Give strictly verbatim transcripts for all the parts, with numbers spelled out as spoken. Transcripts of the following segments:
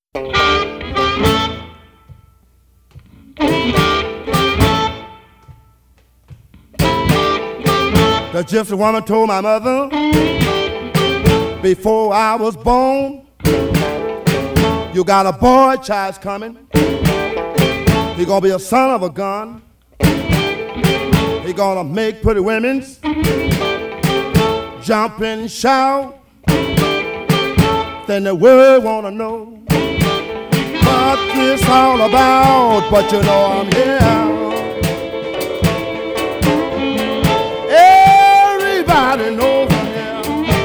The gypsy woman told my mother before I was born, you got a boy child's coming. He gonna be a son of a gun. He gonna make pretty women jump and shout. Then the world wanna know what this all about. But you know I'm here. Everybody knows I'm here.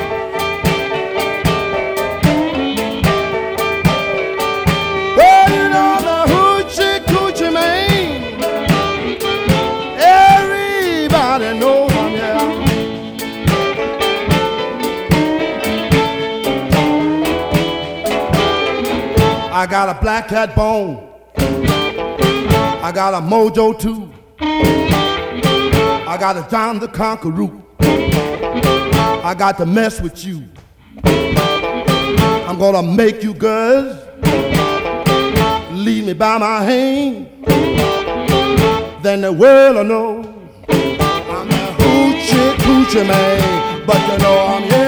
Well, you know the hoochie coochie man. Everybody knows I'm here. I got a black cat bone. I got a mojo too. I got a John the Conqueror. I got to mess with you. I'm gonna make you girls lead me by my hand. Then the world will know I'm a hoochie coochie man. But you know I'm here.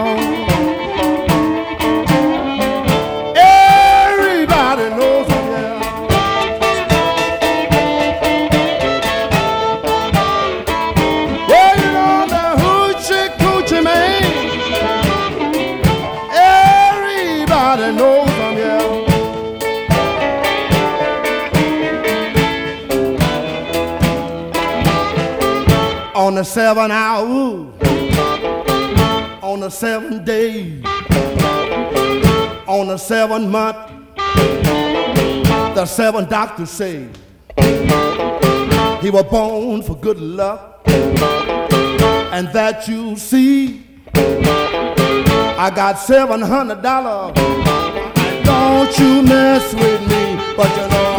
Everybody knows I'm here. Well, you know the hoochie coochie man. Everybody knows I'm here. On the seven hour, on the seven day, on the seven month, the seven doctors say he was born for good luck, and that you see, I got seven hundred dollars. Don't you mess with me, but you know